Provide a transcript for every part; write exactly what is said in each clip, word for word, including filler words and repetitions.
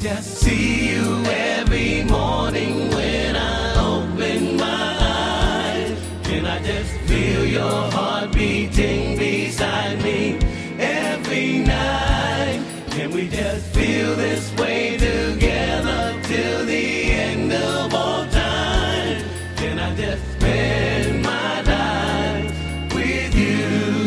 just see you every morning when I open my eyes? Can I just feel your heart beating beside me every night? Can we just feel this way together till the end of all time? Can I just spend my life with you?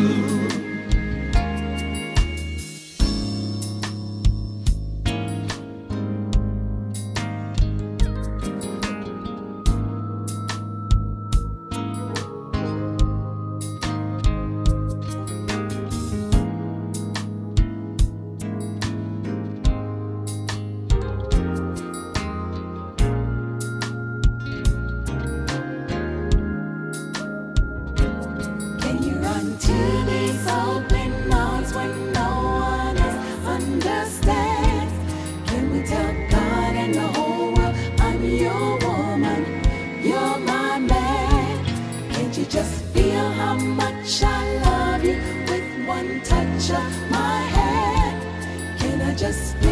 To these open arms when no one else understands. Can we tell God and the whole world I'm your woman, you're my man? Can't you just feel how much I love you with one touch of my hand? Can I just